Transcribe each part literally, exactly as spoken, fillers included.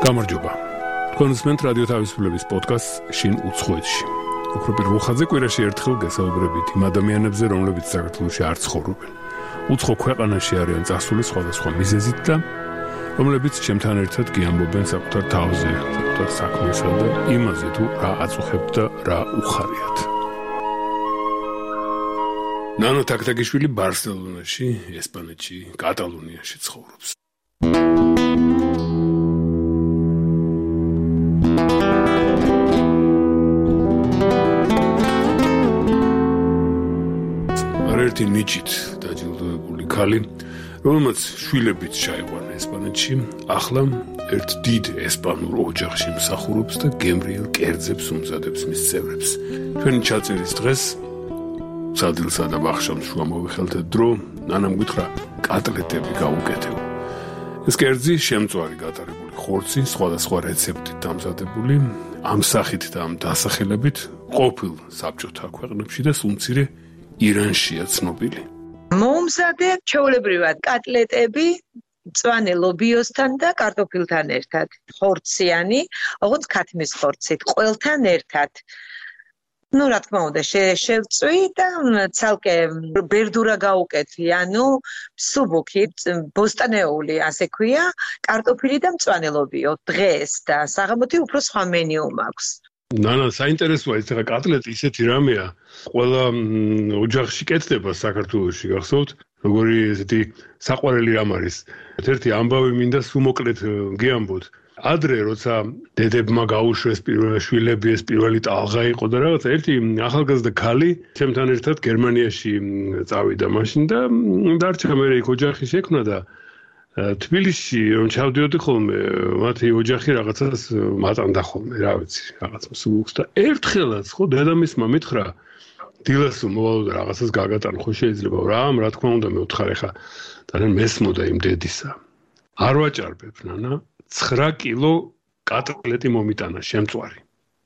გამარჯობა. თქვენ უსმენთ რადიო თავისუფლების პოდკასტს შინ უცხოეთში. უფრო პირველ ხაზზე კვირაში ერთხელ გესაუბრებით იმ ადამიანებზე, რომლებიც საქართველოში არ ცხოვრობენ. უცხო ქვეყანაში არიან წასული სხვადასხვა მიზეზით და რომლებიც ჩემთან ერთად გიამბობენ საკუთარ თავზე, საკუთარ საქმესა და იმაზე თუ რა აწუხებთ და რა უხარიათ. ნანო თაქთაგიშვილი ბარსელონაში, ესპანეთში, კატალონიაში ცხოვრობს. ერთი ნიჭით დაჯილდოებული ქალი, რომელმაც შვილებიც ჩაიყვანა ესპანეთში, ახლა ერთ დიდ ესპანურ ოჯახში მსახურობს და გემრიელ კერძებს უმზადებს მის წევრებს. ჩვენი ჩაწერის დღეს სადილსა და ბახშამს შუა მოვიხელთა დრო, ნანამ გითხრა კატლეტები გაუკეთეო. ეს კერძი შემწვარი გატარებული ხორცი, სხვადასხვა რეცეპტით დამზადებული, ამ სახით და ამ დასახელებით ყოფილ საბჭოთა ქვეყნებში და სულმცირე ირანშია ცნობილი. მოუმზადებ ჩვეულებრივად კატლეტები მწვანე ლობიოსთან და კარტოფილთან ერთად. ხორციანი, ოღონდ ქათმის ხორცით, ყველთან ერთად. Ну, რა თქმა უნდა, შევწვი და ცალკე ბერდურა გაუკეთე, ანუ სუბუქი, ბოსტანეული, ასე ქვია, კარტოფილი და მწვანე ლობიო. დღეს და საღამოთი უფრო სხვა მენიუ მაქვს. ნანა, საინტერესოა ეს ხა კატლეტი ისეთი რამეა, ყველა ოჯახში კეთდება საქართველოში, გახსოვთ? როგორი ესეთი საყვარელი რამ არის. ერთ-ერთი ამბავი მინდა სუმოკლეთ გიამბოთ. ადრე როცა დედებმა გაუშვეს პირველი შვილები, ეს პირველი ტალღა იყო და რაღაცა ერთი ახალგაზრდა ქალი ჩემთან ერთად გერმანიაში წავიდა მაშინ და დარჩა მე იქ ოჯახი შექმნა და თბილისში რომ ჩავდიოდი ხოლმე, მათი ოჯახი რაღაცას მატანდა ხოლმე, რა ვიცი, რაღაც მსუბუქს და ერთხელაც ხო დედამისმა მითხრა დილასო მოვალო და რაღაცას გაგატანო, ხო შეიძლება რა, რა თქმა უნდა მე ვთხარ ხა და მესმოდა იმ დედისა. არ ვაჭარბებ, ნანა, ცხრა კილო კატლეტი მომიტანა შემწვარი.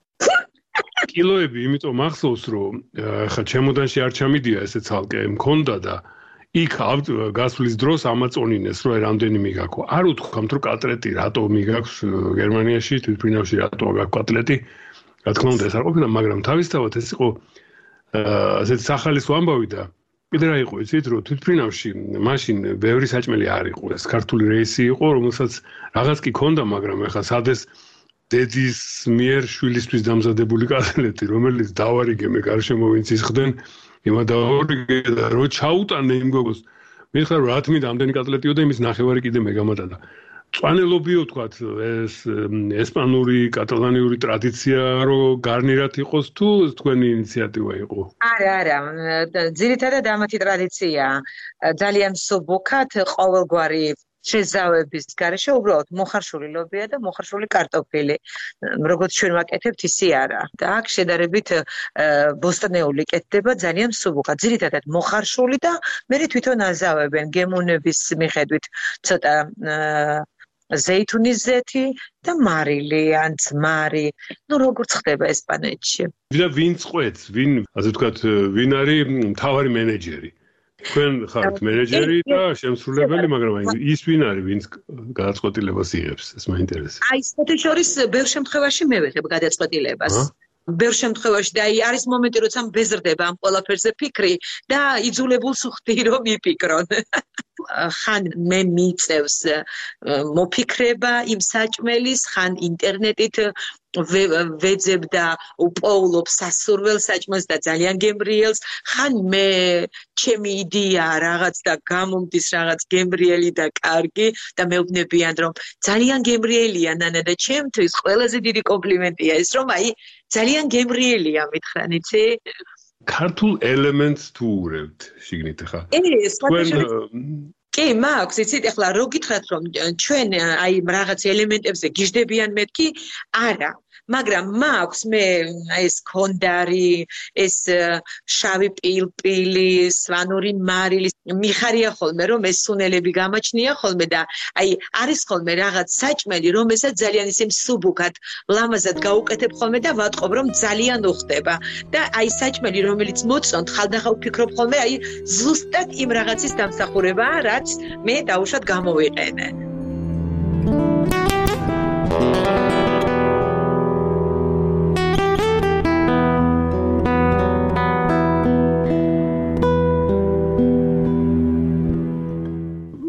კილოები იმიტომ მახსოვს, რომ ხა ჩემოდანში არ ჩამიდია ესე ცალკე, მქონდა და იქ გასვლის დროს ამაწონინეს, რომ რამდენი მიგაქო. არ უთქვამთ, რომ კატლეტი რატო მიგაქვს გერმანიაში, თვითმფრინავში რატო გაქვს კატლეტი. რა თქმა უნდა, ეს არ ყოფილა, მაგრამ თავისთავად ეს იყო ასეთი სახალისო ამბავი და კიდე რა იყო, იცით, რომ თვითმფრინავში მაშინ ბევრი საჭმელი არ იყო. ეს ქართული რეისი იყო, რომელსაც რაღაც კი ქონდა, მაგრამ ეხლა სადეს დედის მიერ შვილისთვის დამზადებული კატლეტი, რომელიც დავარიგე მე გარშემო ვინც ისხდნენ იმადაორიგე და რო ჩაუტანე იმ გოგოს მითხრა რომ რა თმით ამდენი კატლეტიო და იმის ნახევარი კიდე მე გამატანა. მწვანე ლობიო თქვათ ეს ესპანური კატალანიური ტრადიცია რო გარნირად იყოს თუ თქვენი ინიციატივა იყო? არა, არა, ძირითადად ამათი ტრადიციაა. ძალიან მსუბუქად ყოველგვარი შეზავების გარეშე უბრალოდ მოხარშული ლობია და მოხარშული კარტოფილი. როგორც ჩვენ ვაკეთებთ, ისი არა. და აქ შედარებით ბოსტანეული კეთდება ძალიან მსუბუქად. ძირითადად მოხარშული და მერე თვითონ აზავებენ გემოვნების მიხედვით ცოტა ზეითუნის ზეთი და მარილი ან ძმარი. ნუ როგორც ხდება ესპანეთში. და ვინ წყვეტს, ვინ, ასე ვთქვათ, ვინ არის მთავარი მენეჯერი? თქვენ ხართ მენეჯერი და შემსრულებელი, მაგრამ ის ვინ არის, ვინც გადაწყვეტილებას იღებს, ეს მაინტერესებს. აი, საერთაშორის ბევრ შემთხვევაში მე ვიღებ გადაწყვეტილებას. ბევრ შემთხვევაში და აი არის მომენტი, როცა მბეზრდება ამ ყველაფერზე ფიქრი და იძულებულს ვხდი რომ მიფიქრონ. ხან მე მიწევს მოფიქრება იმ საჭმელის, ხან ინტერნეტით ვეძებ და უპოულობ სასურველ საჭმელს და ძალიან გემრიელს, ხან მე ჩემი იდეა რაღაც და გამომდის რაღაც გემრიელი და კარგი და მეუბნებიან რომ ძალიან გემრიელია ნანა და ჩემთვის ყველაზე დიდი კომპლიმენტია ის რომ აი ძალიან გემრიელია მითხრან, იცი? ქართულ ელემენტს თუ ურევთ შიგნით ხა? ეს კი, მაქვს, იცით, ახლა რო გითხრათ რომ ჩვენ აი რაღაც ელემენტებზე გიждდებიან მეთქი, არა. მაგრამ მაქვს მე ეს კონდარი, ეს შავი პილპილი, სვანური მარილი, მიხარია ხოლმე რომ ეს სუნელები გამაჩნია ხოლმე და აი არის ხოლმე რაღაც საჭმელი, რომელსაც ძალიან ისე მსუბუქად, ლამაზად გაუკეთებ ხოლმე და ვატყობ რომ ძალიან უხდება. და აი საჭმელი რომელიც მოწონთ, ხალხი ვფიქრობ ხოლმე აი ზუსტად იმ რაღაცის დამსახურებაა, რაც მე დაუშვათ გამოვიყენე.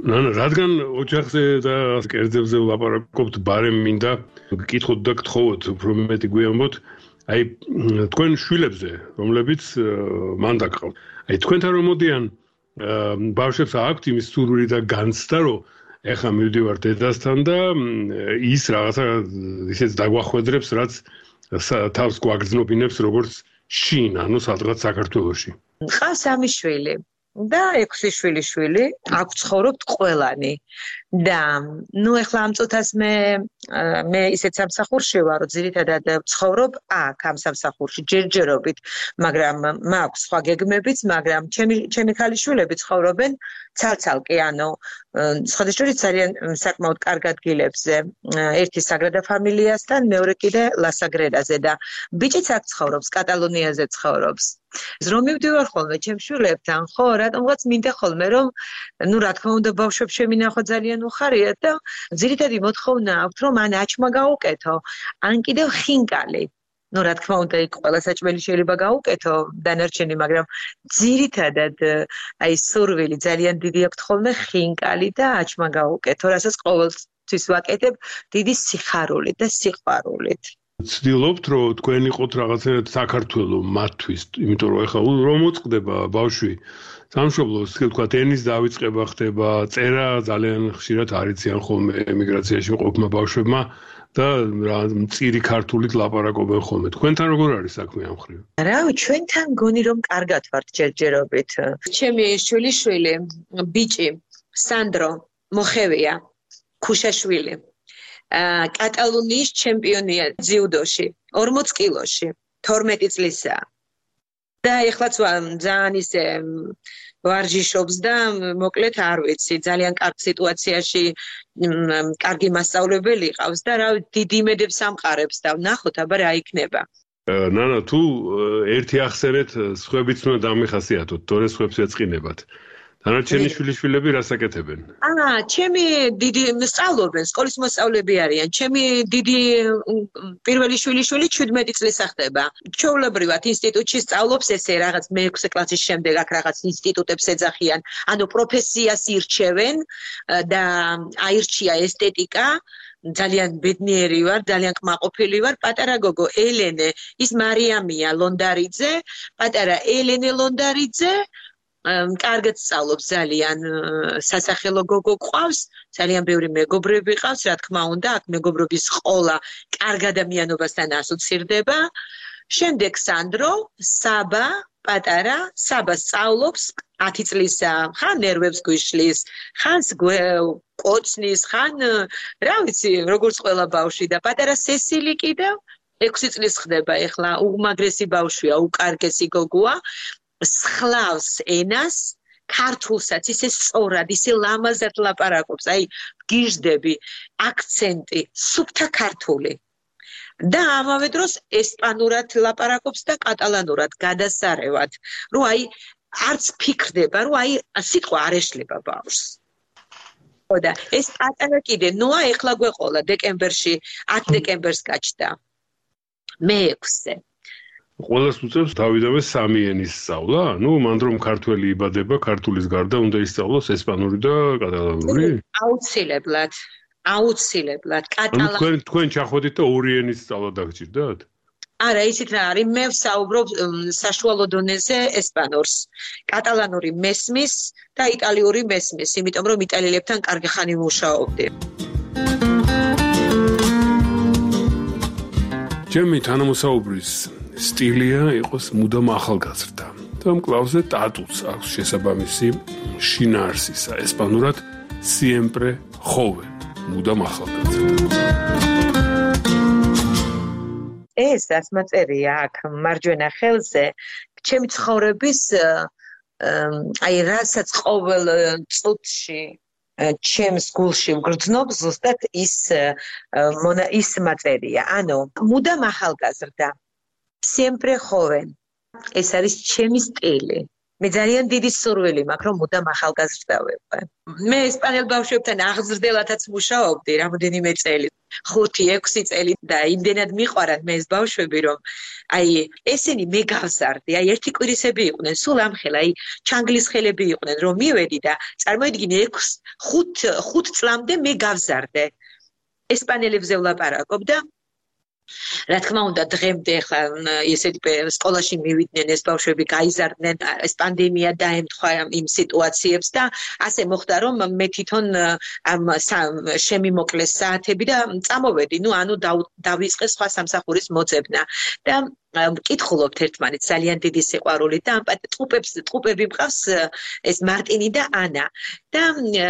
ნანა, რადგან ოჯახზე და კერძებზე ვლაპარაკობთ, ბარემ მინდა გკითხოთ და გთხოვოთ, უფრო მეტი გვიამბოთ, აი თქვენ შვილებზე, რომლებიც მან დაკავთ. აი თქვენთან რომ მოდიან ბავშვებს აქვთ იმის სურვილი და განცდა, რომ ეხლა მივდივარ დედასთან და ის რაღაცა ისეც დაგვახვედრებს, რაც თავს გვაგრძნობინებს როგორც შინ, ანუ სადღაც საქართველოში. ყავს სამი შვილი და ექვსი შვილი შვილი, აქ ცხოვრობთ ყველანი. და ნუ ეხლა ამ წუთას მე მე ისეთ სამსახურში ვარ, რომ ძირითადად ცხოვრობ აქ ამ სამსახურში ჯერჯერობით, მაგრამ მაქვს სხვა გეგმებიც, მაგრამ ჩემი ჩემი ქალიშვილები ცხოვრობენ ცალ-ცალკე, ანუ სხვადასხვა ძალიან საკმაოდ კარგ ადგილებზე. ერთი საგრადა ფამილიასთან, მეორე კიდე ლასაგრედაზე და ბიჭიც აქ ცხოვრობს, კატალონიაზე ცხოვრობს. რომ მივდივარ ხოლმე ჩემ შვილებთან, ხო, რატომღაც მინდა ხოლმე რომ ნუ რა თქმა უნდა ბავშვებს შემინახო ძალიან უხარიათ და ძირითადი მოთხოვნა აქვთ რომ ან აჩმა გაუკეთო, ან კიდევ ხინკალი. ნუ რა თქმა უნდა იქ ყველა საჭმელი შეიძლება გაუკეთო დანარჩენი, მაგრამ ძირითადად აი სურვილი ძალიან დიდი აქვთ ხოლმე ხინკალი და აჩმა გაუკეთო, რასაც ყოველთვის ვაკეთებ დიდი სიხარულით და სიყვარულით. ცდილობთ რომ თქვენ იყოთ რაღაცნაირად საქართველო მათთვის, იმიტომ რომ ეხლა რომ მოწყდება ბავშვი სამშობლოს, თქვა ტენის დავიწყება ხდება, წერა ძალიან ხშირად არიციან ხოლმე ემიგრაციაში მყოფმა ბავშვებმა და მწირი ქართულით ლაპარაკობენ ხოლმე. თქვენთან როგორ არის საქმე ამ ხრივ? რავი, ჩვენთან გონი რომ კარგად ვართ ჯერჯერობით. ჩემი შვილიშვილი, ბიჭი, სანდრო, მოხევია, ქუშაშვილი. კატალონიის ჩემპიონია ძიუდოში, ორმოც კილოში, თორმეტი წლისაა. და ეხლაც ძალიან ისე ვარჯიშობს და მოკლედ არ ვიცი, ძალიან კარგ სიტუაციაში კარგი მასწავლებელი ყავს და რავი, დიდი იმედებს ამყარებს და ვნახოთ აბა რა იქნება. ნანა, თუ ერთი ახსენეთ, სხვებიც უნდა დამიხასიათოთ, თორე სხვებს ეწყინებათ. დანარჩენი შვილიშვილები რას აკეთებენ? აა, ჩემი დიდი სწავლობენ, სკოლის მოსწავლეები არიან. ჩემი დიდი პირველი შვილიშვილი ჩვიდმეტი წლის ხდება. ჩვეულებრივად ინსტიტუტში სწავლობს ესე რაღაც მეექვსე კლასის შემდეგ აქ რაღაც ინსტიტუტებს ეძახიან. ანუ პროფესიას ირჩევენ და აირჩია ესთეტიკა. ძალიან ბედნიერი ვარ, ძალიან კმაყოფილი ვარ. პატარა გოგო ელენე, ის მარიამია ლონდარიძე, პატარა ელენე ლონდარიძე კარგად სწავლობს ძალიან, სასახელო გოგო ყავს, ძალიან ბევრი მეგობრები ყავს, რა თქმა უნდა, აქ მეგობრობის ყოლა კარგ ადამიანობასთან ასოცირდება. შემდეგ სანდრო, საბა, პატარა, საბა სწავლობს, ათი წლისა, ხან ნერვებს გვიშლის, ხან კოცნის, ხან რა ვიცი, როგორც ყველა ბავშვი და პატარა სესილი კიდევ ექვსი წლის ხდება, ეხლა უმაგრესი ბავშვია, უკარგესი გოგოა. სხლავს ენას, ქართულსაც ისე სწორად, ისე ლამაზად ლაპარაკობს, აი გიჟდები, აქცენტი, სუფთა ქართული. და ამავე დროს ესპანურად ლაპარაკობს და კატალანურად გადასარევად, რომ აი არც ფიქრდება, რომ აი სიტყვა არ ეშლება ბავშვს. ხო და ეს პატარა კიდე, ნოა ეხლა გვეყოლა დეკემბერში, ათი დეკემბერს გაჩნდა. მეექვსე. ყველას უწევს თავიდანვე სამი ენის სწავლა? ნუ მანდ რომ ქართველი იბადება, ქართულის გარდა უნდა ისწავლოს ესპანური და კატალანური? აუცილებლად, აუცილებლად. კატალანური. თქვენ თქვენ ჩახვედით და ორი ენის სწავლა დაგჭირდათ? არა, ისიც რა არის, მე ვსაუბრობ საშუალო დონეზე ესპანურს. კატალანური მესმის და იტალიური მესმის, იმიტომ რომ იტალიელებთან კარგი ხანი მუშაობდი. ჩემი თანამოსაუბრის სტილია იყოს მუდამ ახალგაზრდა და მკლავზე ტატუც აქვს შესაბამისი შინაარსისა, ესპანურად siempre joven, მუდამ ახალგაზრდა. ეს დასმაწერია აქ მარჯვენა ხელზე, ჩემი ცხოვრების აი რასაც ყოველ წუთში ჩემს გულში ვგრძნობს ზუსტად ის ის მაწერია, ანუ მუდამ ახალგაზრდა. Siempre joven. ეს არის ჩემი სტილი. მე ძალიან დიდი სურვილი მაქვს რომ მუდამ ახალგაზრდა ვიყო. მე ესპანელ ბავშვებთან აღზრდელათაც მუშაობდი რამოდენიმე წელი, ხუთი ექვსი წელი და იმდენად მიყვარან მე ეს ბავშვები რომ აი ესენი მე გავზარდი, აი ერთი კვირისები იყვნენ, სულ ამხელა, აი ჩანგლის ხელები იყვნენ რომ მივედი და წარმოიდგინე ექვსი ხუთ წლამდე მე გავზარდე. ესპანელებზე ვლაპარაკობ და რა თქმა უნდა დღემდე ხა ესეთი სკოლაში მივიდნენ ეს ბავშვები გაიზარდნენ ეს პანდემია დაემთხვა იმ სიტუაციებს და ასე მოხდა რომ მე თვითონ ამ შემიმოკლეს საათები და წამოვედი ნუ ანუ დავიწყე სხვა სამსახურის მოძებნა და მკითხულობთ ერთმანეთს ძალიან დიდი სიყვარულით და ამ ტყუპებს ტყუპები მყავს ეს მარტინი და ანა და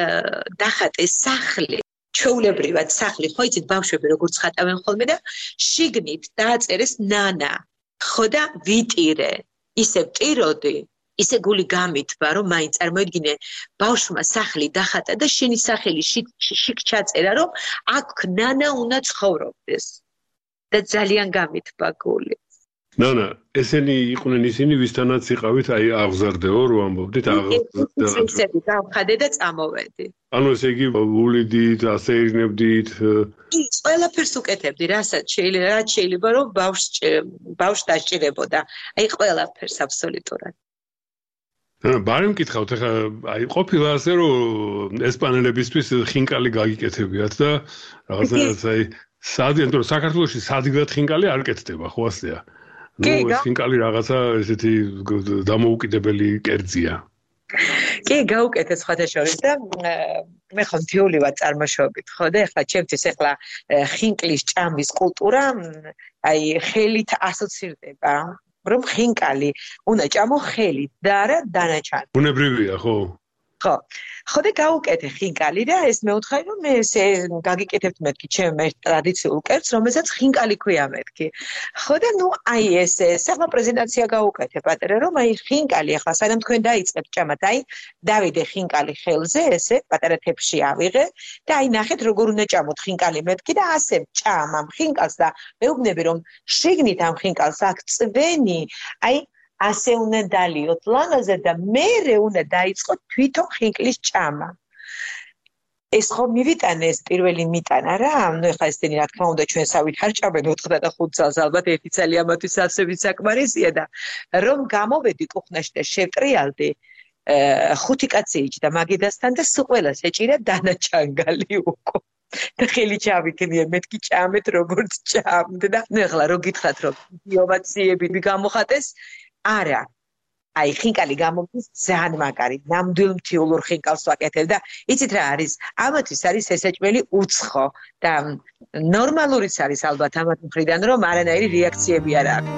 დახატეს სახლი ჩვეულებრივად სახლი ხო იცით ბავშვები როგორც ხატავენ ხოლმე და შიგნით დააწერეს ნანა ხო და ვიტირე ისე ვტიროდი ისე გული გამითბა რომ მაინც წარმოიდგინე ბავშვმა სახლი დახატა და შენი სახელი შიგ ჩაწერა რომ აქ ნანა უნდა ცხოვრობდეს და ძალიან გამითბა გული ნანა ესენი იყვნენ ისინი ვისთანაც იყავით აი აღზარდეო რო ამბობდით აღზარდე გავხადე და წამოვედი ანუ ესე იგი ულიდით ასე ირნებდით ის ყველაფერს უკეთებდი რასაც შეიძლება რაც შეიძლება რომ ბავშვს ბავშვს დაჭირებოდა აი ყველაფერს აბსოლუტურად ნანა ბარი მკითხავთ ახლა აი ყოფილა ასე რომ ესპანელებისთვის ხინკალი გაგიკეთებიათ და რაღაცნაირად აი სადien რომ საქართველოში სადგად ხინკალი არ კეთდება ხო ასეა ნუ ეს ხინკალი რაღაცა ესეთი დამოუკიდებელი კერძია კი გაუკეთე სხვათა შორის და მე ხომ თიული ვარ წარმოშობით ხო და ეხლა ჩემთვის ეხლა ხინკლის ჭამის კულტურა აი ხელით ასოცირდება რომ ხინკალი უნდა ჭამო ხელით და არა დანაჩანი ბუნებრივია ხო ხო ხო და გაუკეთე ხინკალი და ეს მეუთხარი რომ მე ესე გაგიკეთებთ მეთქი ჩემ ერთ ტრადიციულ კერძს რომელსაც ხინკალი ქვია მეთქი ხო და ნუ აი ეს ახლა პრეზენტაცია გაუკეთე პატერა რომ აი ხინკალი ახლა სანამ თქვენ დაიწყებთ ჭამად აი დავიდე ხინკალი ხელზე ესე პატარა თეფში ავიღე და აი ნახეთ როგორ უნდა ჭამოთ ხინკალი მეთქი და ასე ჭამ ამ ხინკალს და მეუბნები რომ შიგნით ამ ხინკალს აქ წვენი აი ასე უნდა დალიოთ ლამაზე და მერე უნდა დაიწყოთ თვითონ ხინკლის ჭამა. ეს ხო მივიტანე ეს პირველი მიტანა რა, ანუ ეხლა ესენი რა თქმა უნდა ჩვენ სავით არ ჭამენ ოთხ და ხუთ წელს ალბათ ერთი წელი ამათვის ასევით საკმარისია და რომ გამოვედი კუხნაში და შევტრიალდი ხუთი კაცი იჯდა მაგიდასთან და სულ ყველას ეჭირა დანაჩანგალი უკო. და ხელი ჩავიქნიე მეთქი ჭამეთ როგორც ჭამთ და ნუ ეხლა რო გითხრათ რომ ინოვაციები გამოხატეს არა აი ხინკალი გამომდის ძალიან მაგარი ნამდვილ მთიულურ ხინკალს ვაკეთებ და იცით რა არის ამათვის არის ესაჭმელი უცხო და ნორმალურიც არის ალბათ ამათ მხრიდან რომ არანაირი რეაქციები არ აქვს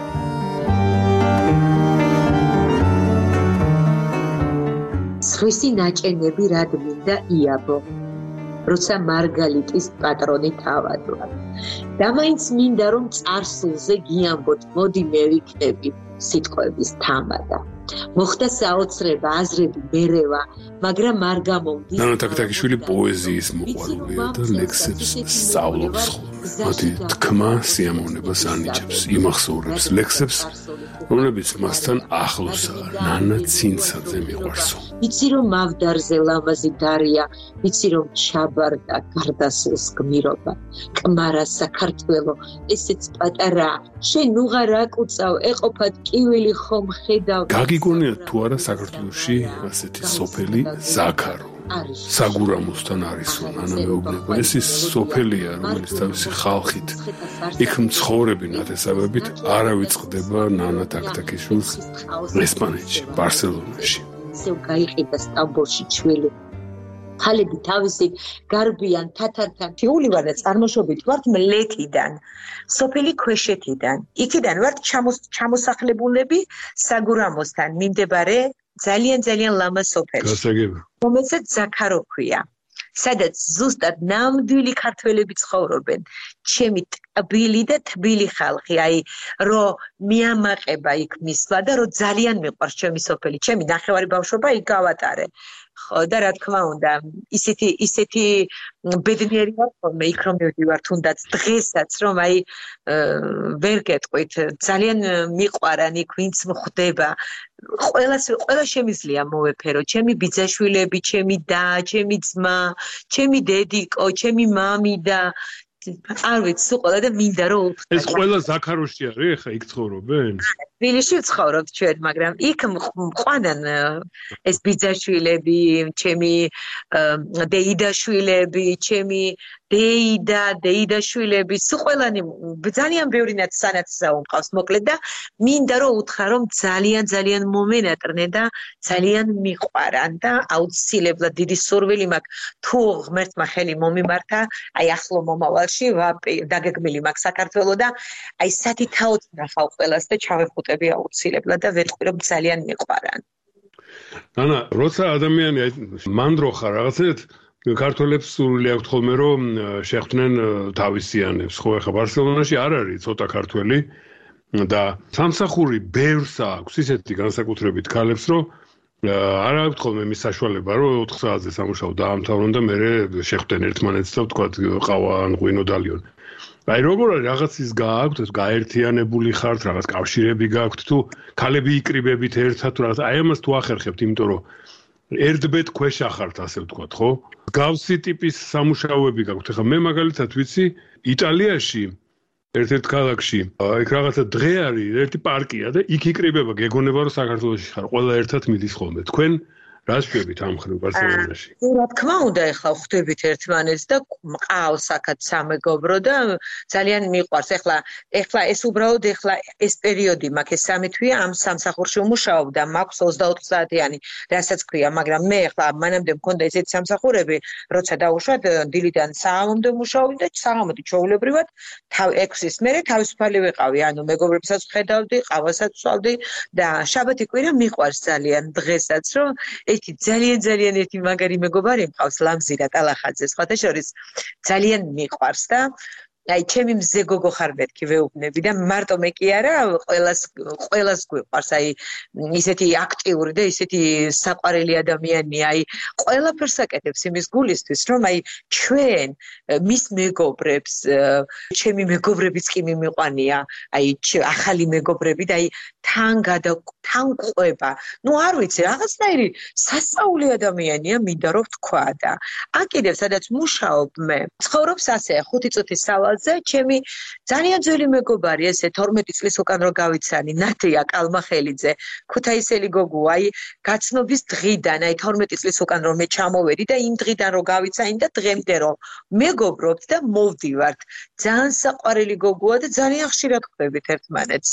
სხვისი ნაჭენები რად მინდა იაბო როცა მარგალიტის პატრონი თავადვა და მაინც მინდა რომ წარსულზე გიამბოთ მოდი მე ვიქნები სიტყვების თამადა მოხდა საოცრება აზრები მერევა მაგრამ არ გამომდის ნანა თაქთაქიშვილი პოეზიის მოყვარულია და ლექსებს სწავლობს მათი თქმა სიამოვნებას ანიჭებს იმახსოვრებს ლექსებს რომლებიც მასთან ახლოსაა ნანა ცინცაძე მიყვარსო იცი რომ მავდარზე ლამაზი დარია იცი რომ ჩაბარდა გარდასულს გმირობა კმარა საქართველო ესეც პატარა შენ უღარ აკუწავ ეყოფად კივილი ხომ ხედავ გაგიგონიათ თუ არა საქართველოში ასეთი სოფელი ზაქარო საგურამოსთან არისო ნანა მეუბნება ეს ის სოფელია რომელიც თავისი ხალხით იქ მცხოვრები ნათესავებით არა ვიწყდება ნანა თაქთაქიშვილს ესპანეთში ბარსელონაში ისევ გაიყიდა სტამბოლში ჩვილი ხალები თავისი გარბიან თათართან თიული ვარ და წარმოშობით ვართ მლეთიდან სოფელი ქვეშეთიდან იქიდან ვართ ჩამოსახლებულები საგურამოსთან მიმდებარე ძალიან ძალიან ლამაზ სოფელში გასაგები რომელსაც ზაქარო ქვია სადაც ზუსტად ნამდვილი ქართველები ცხოვრობენ ჩემი ტბილი და თბილი ხალხი, აი რო მიამაყება იქ მისვლა და რო ძალიან მიყვარს ჩემი სოფელი, ჩემი ნახევარი ბავშვობა იქ გავატარე. ხო და რა თქმა უნდა, ისეთი ისეთი ბედნიერი ვარ ხოლმე იქ რომ მივდივარ თუნდაც დღესაც რომ აი ვერ გეტყვით, ძალიან მიყვარან იქ ვინც მხვდება. ყველას ყველა შემიძლია მოვეფერო, ჩემი ბიძაშვილები, ჩემი და, ჩემი ძმა, ჩემი დედიკო, ჩემი მამი და არ ვიცი, სულ ყველა და მინდა რომ უთხრა. ეს ყველა ზაქაროში არის, ეხა იქ ცხოვრობენ? თბილისში ვცხოვრობთ ჩვენ, მაგრამ იქ მყვანან ეს ბიძაშვილები, ჩემი დეიდაშვილები, ჩემი დეიდა, დეიდაშვილები, სულ ყველანი ძალიან ბევრი ნაცსანაცსა უმყავს, მოკლედ და მინდა რომ უთხრა, რომ ძალიან ძალიან მომენატრნენ და ძალიან მიყვარან და აუცილებლად დიდი სურვილი მაქვს, თუ ღმერთმა ხელი მომიმართა, აი ახლო მომავალში დაგეგმილი მაქვს საქართველო და აი სათითაოდ ნახავ ყველას და ჩავეხუტები აუცილებლად და ვეტყვი რომ ძალიან მიყვარან. ანა, როცა ადამიანი მანდრო ხარ რაღაცეთ ქართველებს სურვილი აქვთ ხოლმე რომ შეხვდნენ თავისიანებს, ხო ახლა ბარსელონაში არ არის ცოტა ქართველი და სამსახური ბევრს აქვს ისეთი განსაკუთრებით ქალებს რომ არ აქვთ ხოლმე მის საშუალება რომ ოთხ საათზე სამუშაო დაამთავრონ და მერე შეხვდნენ ერთმანეთს და ვთქვათ ყავა ან ღვინო დალიონ. აი როგორ არის რაღაცის გააქვთ, გაერთიანებული ხართ, რაღაც კავშირები გააქვთ თუ ქალები იკრიბებით ერთად თუ რაღაც აი ამას თუ ახერხებთ, იმიტომ რომ ერთბედ ქვეშ ახართ ასე ვთქვათ, ხო? გავსი ტიპის სამუშაოები გაქვთ. ახლა მე მაგალითად ვიცი იტალიაში ერთ-ერთ ქალაქში იქ რაღაცა დღე არის, ერთი პარკია და იქ იკრიბება, გეგონება რომ საქართველოში ხარ, ყველა ერთად მიდის ხოლმე. თქვენ რას შვებით ამ ხრივ ბარსელონაში? რა თქმა უნდა, ეხლა ხვდებით ერთმანეთს და მყავს აქაც სამეგობრო და ძალიან მიყვარს. ეხლა ეხლა ეს უბრალოდ ეხლა ეს პერიოდი მაქვს, ეს სამი თვეა ამ სამსახურში ვმუშაობ და მაქვს ოცდაოთხ საათიანი, რასაც ქვია, მაგრამ მე ეხლა მანამდე მქონდა ესეთი სამსახურები, როცა დავუშვათ დილიდან საღამომდე ვმუშაობდი და საღამოდი ჩვეულებრივად ექვსის მერე თავისუფალი ვიყავი, ანუ მეგობრებსაც ვხედავდი, ყავასაც ვსვავდი და შაბათი კვირა მიყვარს ძალიან დღესაც, რომ ერთი ძალიან ძალიან ერთი მაგარი მეგობარი მყავს ლამზირა ტალახაძე, სხვათა შორის ძალიან მიყვარს და აი ჩემი მზე გოგო ხარ მეთქი ვეუბნები და მარტო მე კი არა, ყველას ყველას გვიყვარს აი ისეთი აქტიური და ისეთი საყვარელი ადამიანია, აი ყველაფერს აკეთებს იმის გულისთვის, რომ აი ჩვენ მის მეგობრებს, ჩემი მეგობრებიც კი მიმიყვანია, აი ახალი მეგობრები და აი თან გადა თან ყვება. ნუ არ ვიცი, რაღაცნაირი სასწაული ადამიანია, მინდა რომ ვთქვა და აქ კიდევ სადაც მუშაობ მე, ცხოვრობს ასე ხუთი წუთის სავალზე, ჩემი ძალიან ძველი მეგობარი, ესე თორმეტი წლის უკან რო გავიცანი, ნადია კალმახელიძე, ქუთაისელი გოგო, აი გაცნობის დღიდან, აი თორმეტი წლის უკან რომ მე ჩამოვედი და იმ დღიდან რო გავიცანი და დღემდე რომ მეგობრობთ და მოვდივართ. ძალიან საყვარელი გოგოა და ძალიან ხშირად ხვდებით ერთმანეთს.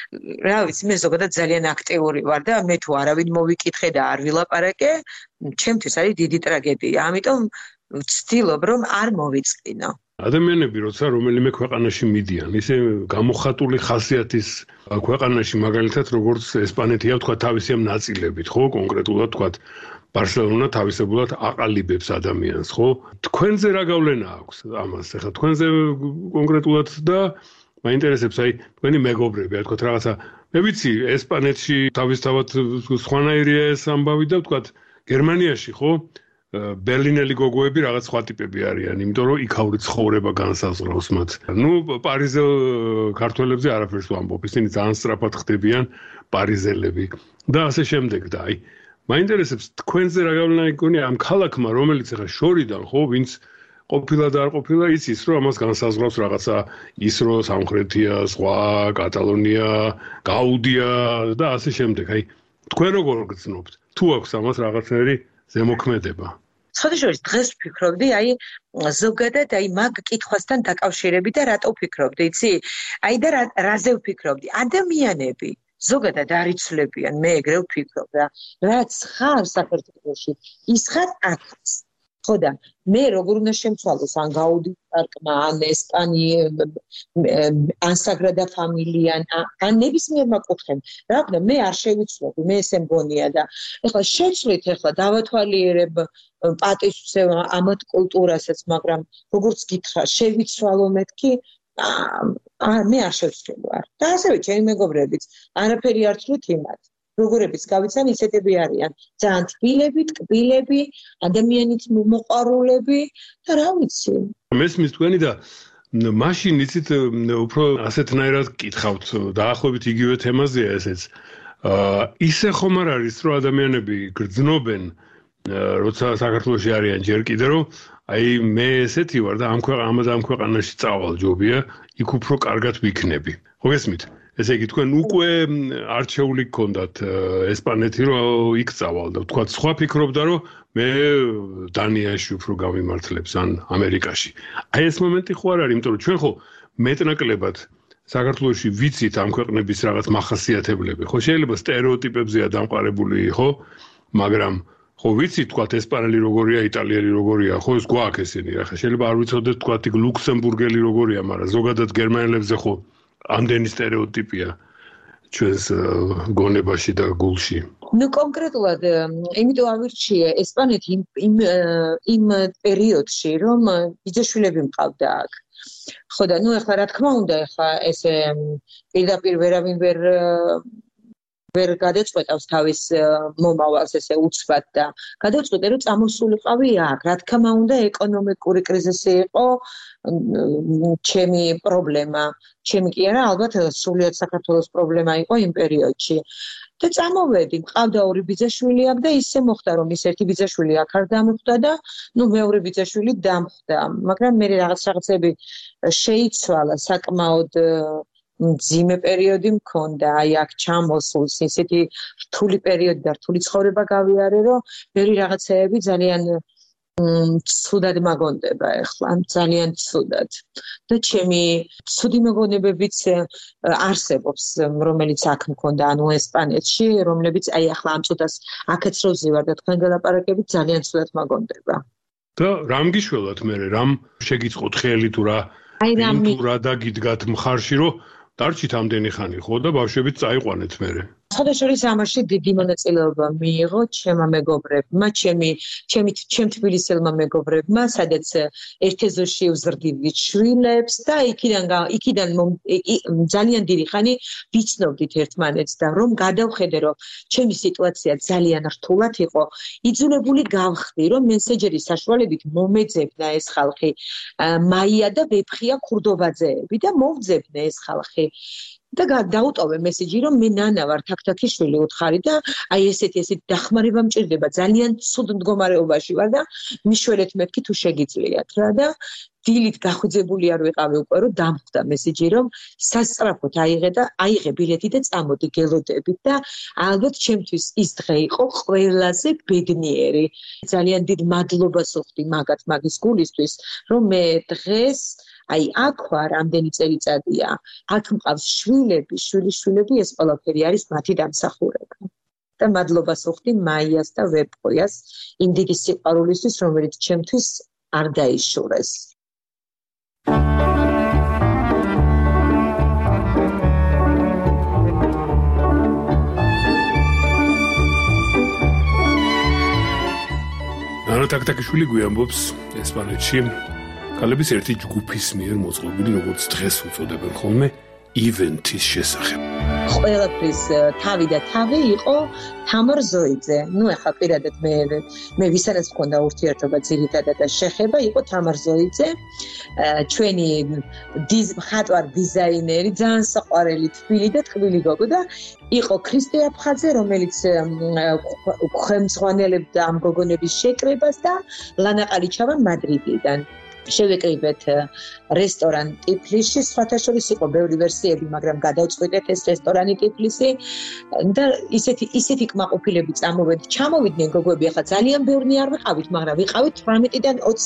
რა ვიცი, მე ზოგადად ძალიან აქტიური ვარ და მე თუ არავინ მოვიკითხე და არ ვილაპარაკე, ჩემთვის არის დიდი ტრაგედია. ამიტომ ვცდილობ რომ არ მოვიწყინო. ადამიანები როცა რომელიმე ქვეყანაში მიდიან, ისე გამოხატული ხასიათის ქვეყანაში, მაგალითად როგორც ესპანეთია, თქვა თავისი ამ ნაწილებით, ხო, კონკრეტულად თქვა ბარსელონა თავისებურად აყალიბებს ადამიანს, ხო? თქვენზე რა გავლენა აქვს ამას? ახლა თქვენზე კონკრეტულად და მაინტერესებს აი თქვენი მეგობრები, თქვა რაღაცა მე ვიცი ესპანეთში თავისთავად სხვანაირია ეს ამბავი და თქვა გერმანიაში, ხო? ბერლინელი გოგოები რაღაც სხვა ტიპები არიან, იმიტომ რომ იქაური ცხოვრება განსაზღვრავს მათ. ნუ პარიზელ ქართველებზე არაფერს ვამბობ, ისინი ძალიან სწრაფად ხდებიან პარიზელები და ასე შემდეგ და აი მაინტერესებს თქვენზე რა გავლენა იქონია ამ ქალაქმა, რომელიც ახლა შორიდან ხო, ვინც ყოფილა და არ ყოფილა იცის, რომ ამას განსაზღვრავს რაღაცა ის რომ სამხრეთია, სხვა კატალონია, გაუდია და ასე შემდეგ. აი თქვენ როგორ გრძნობთ? თუ აქვს ამას რაღაცნაირი ზემოქმედება? სხვათა შორის დღეს ვფიქრობდი, აი ზოგადად აი მაგ კითხვასთან დაკავშირებით და რატო ვფიქრობდი, იცი? აი და რაზე ვფიქრობდი? ადამიანები ზოგადად არ იცვლებიან, მე ეგრე ვფიქრობ და რაც ხარ საქართველოში, ის ხარ აქაც. ხო და მე როგორ უნდა შემცვალოს ან გაუდით პარკმა ან ესპანიე ან საგრადა ფამილია ან ნებისმიერმა კუთხემ რა ვქნა მე არ შევიცვლები მე ესე მგონია და ეხლა შეცვლით ეხლა დავათვალიერებ პატივცემა ამათ კულტურასაც მაგრამ როგორც გითხრა შევიცვალო მეთქი აა მე არ შევცვლი ვარ და ასევე ჩემი მეგობრებიც არაფერი არ თვლით იმათ როგორებიც გავიცან ისეთები არიან ძალიან თბილები, ტკბილები, ადამიანით მოყვარულები და რა ვიცი. მესმის თქვენი და მაშინ იცით უფრო ასეთნაირად გკითხავთ დაახლოებით იგივე თემაზეა ესეც. ისე ხომ არ არის რომ ადამიანები გრძნობენ როცა საქართველოში არიან ჯერ კიდე რომ აი მე ესეთი ვარ და ამ ქვეყანამ ამ ქვეყანაში წავალ ჯობია იქ უფრო კარგად ვიქნები. ხო გესმით? ესე იგი თქვენ უკვე არჩეული გქონდათ ესპანეთი რომ იქ წავალ და თქვა სხვა ფიქრობდა რომ მე დანიაში უფრო გავიმართლებს ან ამერიკაში. აი ეს მომენტი ხო არ არის, იმიტომ რომ ჩვენ ხო მეტნაკლებად საქართველოში ვიცით ამ ქვეყნების რაღაც მახასიათებლები. ხო შეიძლება სტერეოტიპებზეა დამყარებული, ხო? მაგრამ ხო ვიცით თქვა ესპანელი როგორია, იტალიელი როგორია, ხო ეს გვაქვს ესენი. ახლა შეიძლება არ ვიცოდეთ თქვა იქ ლუქსემბურგელი როგორია, მაგრამ ზოგადად გერმანელებზე ხო ამდენი სტერეოტიპია ჩვენს გონებაში და გულში. ნუ კონკრეტულად იმიტომ ავირჩიე ესპანეთი იმ იმ იმ პერიოდში რომ ბიძაშვილები მყავდა აქ. ხო და ნუ ახლა რა თქმა უნდა ახლა ესე პირდაპირ ვერავინ ვერ ვერ გადაწყვეტავს თავის მომავალს ესე უცბად და გადაწყვეტე რომ წამოსულიყავი აქ. რა თქმა უნდა ეკონომიკური კრიზისი იყო ჩემი პრობლემა. ჩემი კი არა, ალბათ სულიად საქართველოს პრობლემა იყო იმ პერიოდში. და წამოვედი, მყავდა ორი ბიძაშვილი აქ და ისე მოხდა რომ ის ერთი ბიძაშვილი აქ არ დამხვდა და ნუ მეორე ბიძაშვილი დამხვდა. მაგრამ მე რაღაც რაღაცები შეიცვალა საკმაოდ მძიმე პერიოდი მქონდა, აი აქ ჩამოსულს ისეთი რთული პერიოდი და რთული ცხოვრება გავიარე, რომ ბევრი რაღაცეები ძალიან ცუდად მაგონდება ახლა, ძალიან ცუდად. და ჩემი ცუდი მოგონებებიც არსებობს, რომელიც აქ მქონდა, ანუ ესპანეთში, რომლებიც აი ახლა ამ წუთას აქაც რო ვზივარ და თქვენ გელაპარაკებით ძალიან ცუდად მაგონდება. და რამ გიშველათ მე, რამ შეგიწყოთ ხელი თუ რა, თუ რა დაგიდგათ მხარში, რომ დარჩით ამდენი ხანი ხო და ბავშვებიც წაიყვანეთ მე. სხვადასხვა ამაში დიდი მონაწილეობა მიიღო ჩემმა მეგობრებმა, ჩემი ჩემი ჩემ თბილისელმა მეგობრებმა, სადაც ერთეზოში ვზრდიდით შვილებს და იქიდან იქიდან ძალიან დიდი ხანი ვიცნობდით ერთმანეთს და რომ გადავხედე რომ ჩემი სიტუაცია ძალიან რთულად იყო, იძულებული გავხდი რომ მესენჯერის საშუალებით მომეძებნა ეს ხალხი მაია და ვეფხია ქურდობაძეები და მოვძებნა ეს ხალხი. და დაუტოვე მესეჯი რომ მე ნანა ვარ თაქთაქიშვილი უთხარი და აი ესეთი ესეთი დახმარება მჭირდება ძალიან ცუდ მდგომარეობაში ვარ და მიშველეთ მეთქი თუ შეგიძლიათ რა და დილით გახვიძებული არ ვიყავი უკვე რომ დამხვდა მესეჯი რომ სასწრაფოდ აიღე და აიღე ბილეთი და წამოდი გელოდებით და ალბათ ჩემთვის ის დღე იყო ყველაზე ბედნიერი ძალიან დიდ მადლობას ვუხდი მაგათ მაგის გულისთვის რომ მე დღეს აი აქ ვარ ამდენი წელიწადია აქ მყავს შვილები შვილიშვილები ეს ყველაფერი არის მათი დამსახურება და მადლობას ვუხდი მაიას და ვეპყოიას იმ დიდი სიყვარულისთვის რომელიც ჩემთვის არ დაიშურეს ანა თაქთაქიშვილი გვიამბობს ესპანეთში კალების ერთი ჯგუფის მიერ მოწყობილი როგორც დღეს უწოდებენ ხოლმე ივენთის შესახებ. ყველაფრის თავი და თავი იყო თამარ ზოიძე. ნუ ახლა პირადად მე მე ვისაც მქონდა ურთიერთობა ძირითადად და შეხება იყო თამარ ზოიძე. ჩვენი მხატვარ დიზაინერი, ძალიან საყვარელი თბილი და ტკბილი გოგო და იყო ქრისტე აფხაძე, რომელიც ხელმძღვანელებდა ამ გოგონების შეკრებას და ლანა ყალიჩავა მადრიდიდან. შევეკრიბეთ რესტორან ტიფლისში, სხვათა შორის იყო ბევრი ვერსიები, მაგრამ გადავწყვიტეთ ეს რესტორანი ტიფლისი და ისეთი ისეთი კმაყოფილები წამოვედი. ჩამოვიდნენ გოგოები, ახლა ძალიან ბევრი არ ვიყავით, მაგრამ ვიყავით თვრამეტიდან ოცი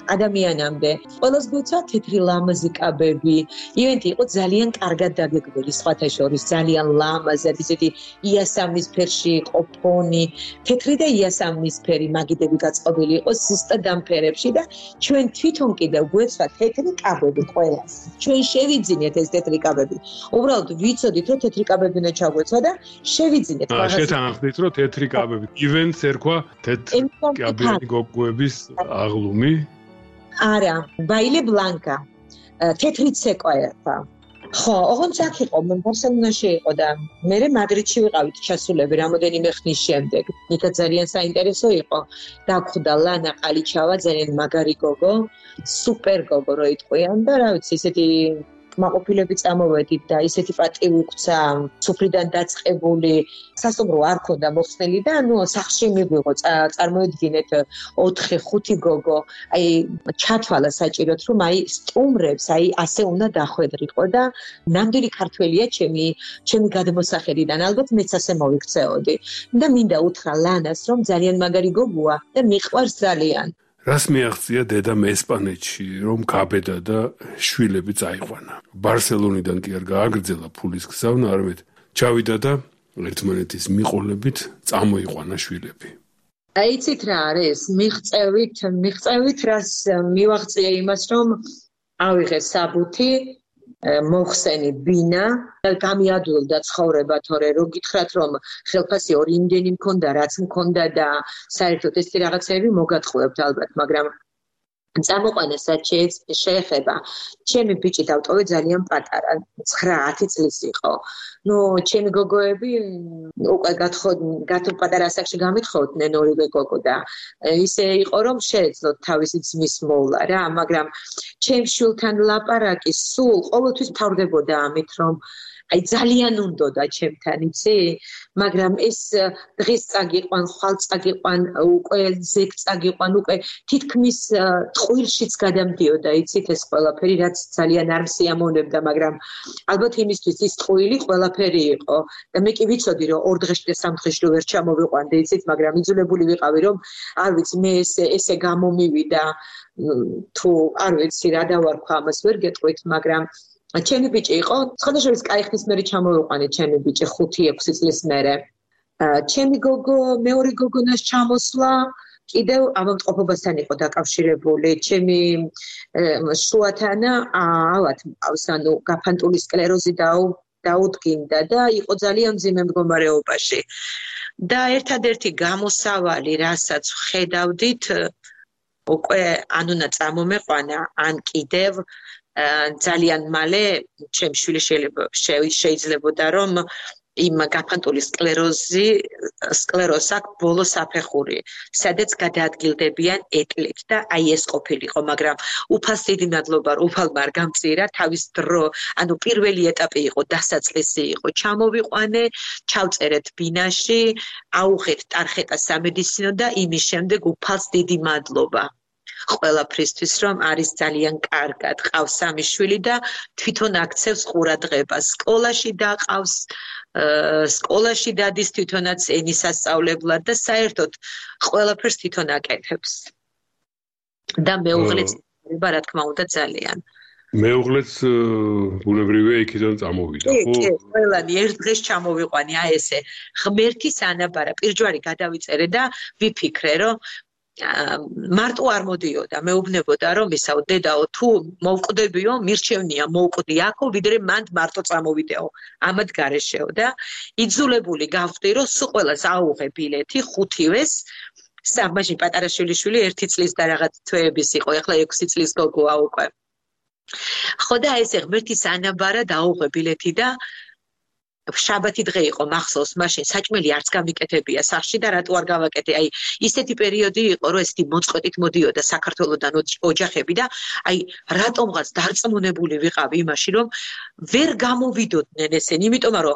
ადამიანამდე. ყველას გვეცვა თეთრი ლამაზი კაბები. ივენთი იყო ძალიან კარგად დაგეგმილი, სხვათა შორის ძალიან ლამაზად, ისეთი იასამნისფერში იყო ფონი, თეთრი და იასამნისფერი მაგიდები გაწყობილი იყო ზუსტად ამ ფერებში და ჩვენ თვითონ კიდევ გვეცვა თეთრი კაბები ყველას. ჩვენ შევიძინეთ ეს თეთრი კაბები. უბრალოდ ვიცოდით, რომ თეთრი კაბები უნდა ჩაგვეცვა და შევიძინეთ. აა შეთანხმდით, რომ თეთრი კაბები. ივენთს ერქვა თეთრი კაბები გოგოების აღლუმი? არა, ბაილე ბლანკა. თეთრი ცეკვა ერქვა. ხო, ოღონდ აქ იყო, ბარსელონაში იყო და მე მადრიდში ვიყავით ჩასულები რამოდენიმე ხნის შემდეგ. იქაც ძალიან საინტერესო იყო. დაგვხვდა ლანა ყალიჩავა, ძალიან მაგარი გოგო, სუპერ გოგო რო იტყვიან და რა ვიცი, ისეთი კმაყოფილები წამოვედით და ისეთი პატივი გვცა, სუფრიდან დაწყებული, სასტუმრო არ ქონდა მოხსნელი და ნუ სახლში მიგვიღო, წარმოედგინეთ ოთხი ხუთი გოგო, აი ჩათვალა საჭიროთ, რომ აი სტუმრებს, აი ასე უნდა დახვედრიყო და ნამდვილი ქართველია ჩემი, ჩემი გადმოსახედიდან, ალბათ მეც ასე მოვიქცეოდი. და მინდა უთხრა ლანას, რომ ძალიან მაგარი გოგოა და მიყვარს ძალიან. რას მიაღწია დედამ ესპანეთში, რომ გაბედა და შვილები წაიყვანა. ბარსელონიდან კი არ გააგრძელა ფულის გზავნა, არამედ ჩავიდა და ერთმანეთის მიყოლებით წამოიყვანა შვილები. აი იცით რა არის, მიღწევით, მიღწევით რას მივაღწია იმას, რომ ავიღე საბუთი, მოხსენი ბინა და გამიადვილდა ცხოვრება, თორე რო გითხრათ, რომ ხელფასი ორი იმდენი მქონდა, რაც მქონდა და საერთოდ ეს რაღაცები მოგატყუებთ ალბათ, მაგრამ წამოყვანა რაც შეეხება, ჩემი ბიჭი დავტოვე ძალიან პატარა, ცხრა ათი წლის იყო. ნუ ჩემი გოგოები უკვე გათხოვ პატარა ასაკში გამithხოვდნენ ორივე გოგო და ისე იყო რომ შეეძლოთ თავისი ძმის მოვლა რა, მაგრამ ჩემ შვილთან ლაპარაკი სულ ყოველთვის თავდებოდა ამით, რომ აი ძალიან უნდოდა ჩემთან, იცი? მაგრამ ეს დღეს წაგიყვან, ხვალ წაგიყვან, უკვე ზეგ წაგიყვან, უკვე თითქმის ტყუილშიც გადამდიოდა, იცით ეს ყველაფერი, რაც ძალიან არ მსიამოვნებდა, მაგრამ ალბათ იმისთვის ის ტყუილი ყველაფერი იყო. და მე კი ვიცოდი, რომ ორ დღეში და სამ დღეში ვერ ჩამოვიყვანდი, იცით, მაგრამ იძულებული ვიყავი, რომ არ ვიცი, მე ესე ესე გამომივიდა, თუ არ ვიცი რა დავარქვა, ამას ვერ გეტყვით, მაგრამ ჩემი ბიჭი იყო, სხვადასხვა კაი ხნის მერე ჩამოვიყვანე ჩემი ბიჭი ხუთი ექვსი წლის მერე. ჩემი გოგო, მეორე გოგონას ჩამოსვლა კიდევ ავადმყოფობასთან იყო დაკავშირებული. ჩემი შუათანა ავად მყავს, ანუ გაფანტული სკლეროზი დაუდგინდა და იყო ძალიან მძიმე მდგომარეობაში. და ერთადერთი გამოსავალი, რასაც ხედავდით, უკვე ან უნდა წამომეყვანა, ან კიდევ ძალიან მალე ჩემი შვილი შეიძლებოდა რომ იმ გაფანტული სკლეროზი სკლეროზს აქვს ბოლო საფეხური, სადაც გადაადგილდებიან ეტლით და აი ეს ყოფილიყო, მაგრამ უფალს დიდი მადლობა უფალმა არ გამწირა, თავის დრო, ანუ პირველი ეტაპი იყო, დასაწყისი იყო, ჩამოვიყვანე, ჩავწერეთ ბინაში, აუღეთ ტარხეტა სამედიცინო და იმის შემდეგ უფალს დიდი მადლობა. ყველაფრისთვის, რომ არის ძალიან კარგად, ყავს სამი შვილი და თვითონ აქცევს ყურადღებას. სკოლაში დაყავს, სკოლაში დადის თვითონაც ენის ასწავლებლად და საერთოდ ყველაფერს თვითონ აკეთებს. და მეუღლეც რა თქმა უნდა ძალიან. მეუღლეც ბუნებრივია იქიდან წამოვიდა, ხო? კი, ყველანი ერთ დღეს ჩამოვიყვანი, აი ესე ღმერთის ანაბარა, პირჯვარი გადავიწერე და ვიფიქრე, რომ მარტო არ მოდიოდა, მეუბნებოდა რომ ისაო დედაო თუ მოვკვდებიო, მირჩევნია მოვკვდი აქო, ვიდრე მანდ მარტო წამოვიდეო, ამად გარეშეო და იძულებული გავხდი რომ სულ ყველას აუღე ბილეთი ხუთივეს, სამაში პატარა შვილიშვილი ერთი წლის და რაღაც თვეების იყო, ეხლა ექვსი წლის გოგოა უკვე. ხო და ესე ღმერთის ანაბარა დაუღე ბილეთი და შაბათი დღე იყო მახსოვს, მაშინ საჭმელი არც გამიკეთებია სახში და რატო არ გავაკეთე? აი, ისეთი პერიოდი იყო, რომ ესეთი მოწყეტით მოდიოდა საქართველოსდან ოჯახები და აი, რატომღაც დარწმუნებული ვიყავი იმაში, რომ ვერ გამოვიდოდნენ ესენი, იმიტომ რომ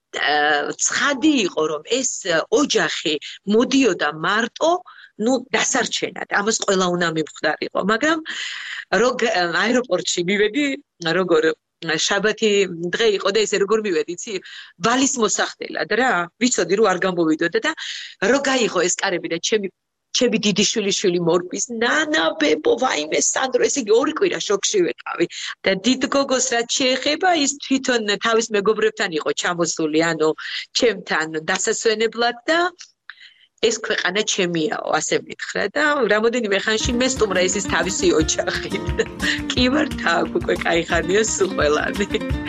ცხადი იყო, რომ ეს ოჯახი მოდიოდა მარტო ну დასარჩენად, ამას ყველა უნდა მივხვდარიყო, მაგრამ როგ აეროპორტში მივედი, როგორ შაბათი დღე იყო და ესე როგორ მივედი, იცი? ვალის მოსახდელად რა, ვიცოდი რომ არ გამოვიდოდა და რო გაიღო ეს კარები და ჩემი ჩემი დიდი შვილიშვილი მორბის ნანა ბებო ვაიმე სანდრო ესე იგი ორი კვირა შოკში ვიყავი და დიდ გოგოს რაც შეეხება ის თვითონ თავის მეგობრებთან იყო ჩამოსული ანუ ჩემთან დასასვენებლად და ეს ქვეყანა ჩემიაო ასე მითხრა და რამოდენიმე ხანში მე სტუმრა ის ის თავისი ოჯახი კი ვარ თაკ უკვე კაი ხანია სულ ყველანი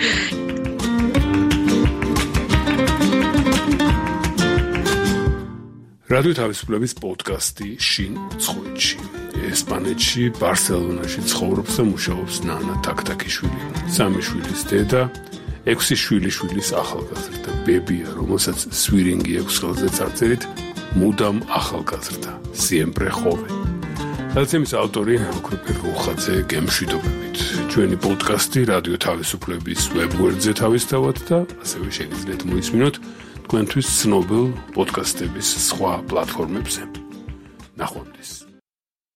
რადიო თავისუფლების პოდკასტი შინ წყვეტში ესპანეთში ბარსელონაში ცხოვრობს და მუშაობს ნანა თაქთაქიშვილი სამი შვილის დედა ექვსი შვილიშვილის ახალგაზრდა ბებია რომელსაც სვირინგი აქვს ხელზე წარწერით მუდამ ახალგაზრდა siempre joven დაცემის ავტორი ოქროპი რუხაძე გემშვიდობებით ჩვენი პოდკასტი რადიო თავისუფლების ვებგვერდზე თავისთავად და ასევე შეგიძლიათ მოისმინოთ თქვენთვის ცნობილ პოდკასტების სხვა პლატფორმებზე ნახვამდის